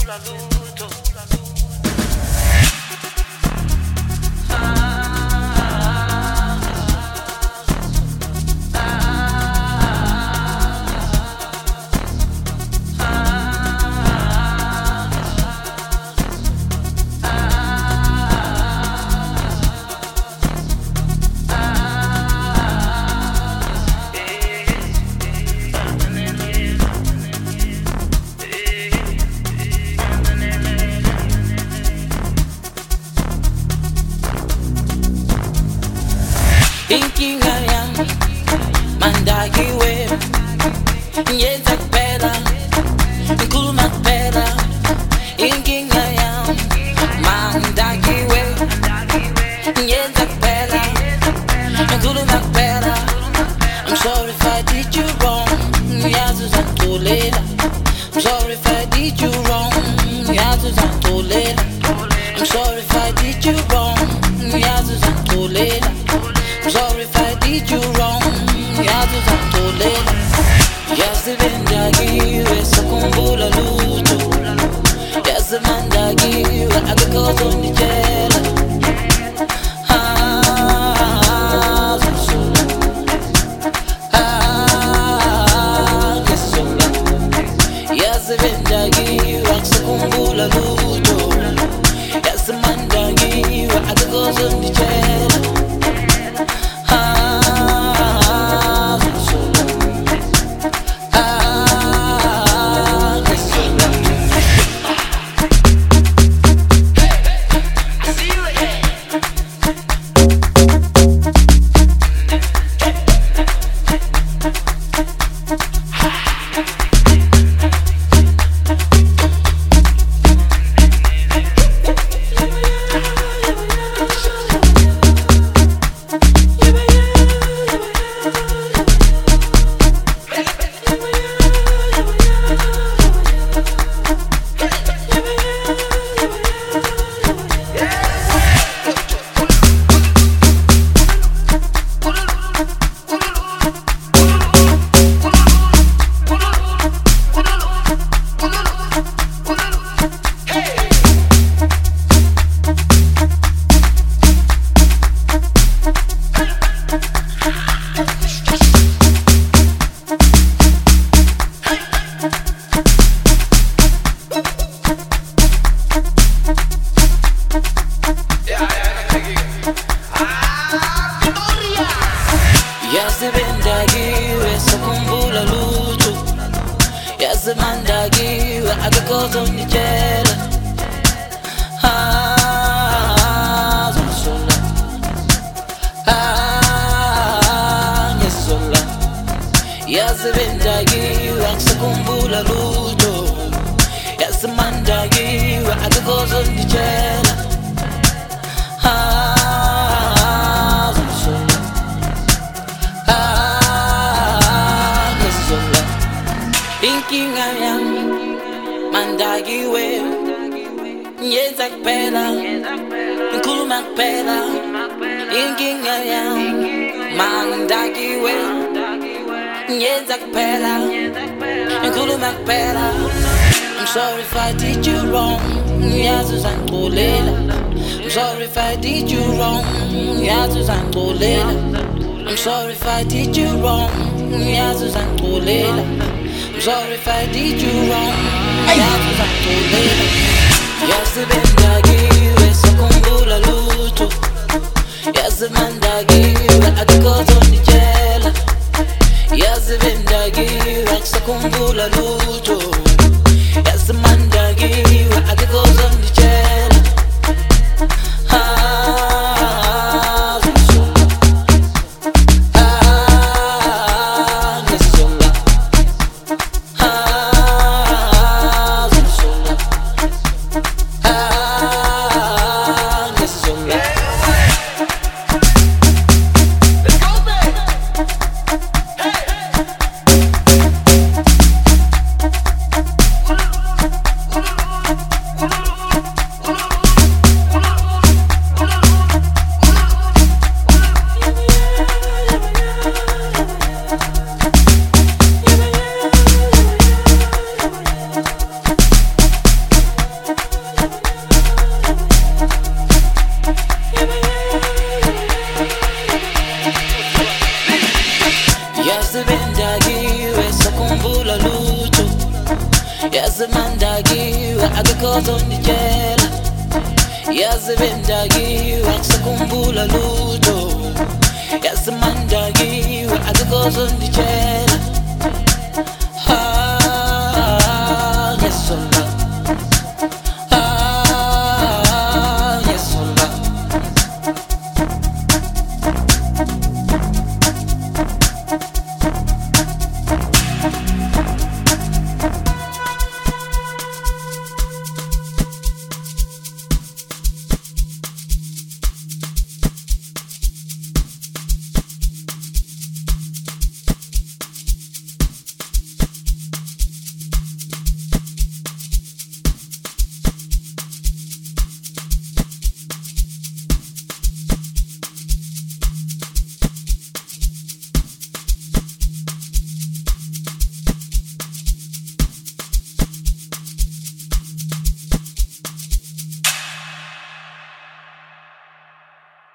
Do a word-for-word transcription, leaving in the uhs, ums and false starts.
Inkinga yami mandakiwe yenza kuphela ngikhuluma kuphela. Inkinga yami mandakiwe yenza kuphela ngikhuluma kuphela. I'm sorry if I did you wrong, yazi uzangixolela. I'm sorry if I did you wrong, yazi uzangixolela. I'm sorry if I did you wrong, yazi uzangixolela. I'm sorry if I did you wrong, yazi uzangixolela. Yazi bendakiwe sakhumbula lutho, yazi mandakiwe akekho ozonditshela. Ah, zizola. Ah, ngizola. Yazi bendakiwe sakhumbula lutho, yazi mandakiwe akekho ozonditshela. Yazi bendakiwe sakhumbula lutho, yazi mandakiwe akekho ozonditshela. Ah, zizola. Ah, ngizola. Yazi bendakiwe sakhumbula lutho, yazi mandakiwe akekho ozonditshela. Ah, zizola. Inkinga yami mandakiwe yenza kuphela ngikhuluma kuphela. Inkinga yami mandakiwe yenza kuphela ngikhuluma kuphela. I'm sorry if I did you wrong, yazi uzangixolela. I'm sorry if I did you wrong, yazi uzangixolela. I'm sorry if I did you wrong, yazi uzangixolela. I'm sorry if I did you wrong, yazi uzangixolela. Yazi bendakiwe sakhumbula lutho, yazi mandakiwe akekho ozonditshela. Yazi bendakiwe sakhumbula lutho, yazi mandakiwe akekho ozonditshela. Ah, zizola. Ah, ngizola. Ah, zizola. Ah, ngizola. Let's go, baby. Hey. Yazimandakiwe akekho onditshela, yazibendakiwe akusakhumbula lutho. Yazimandakiwe akekho onditshela.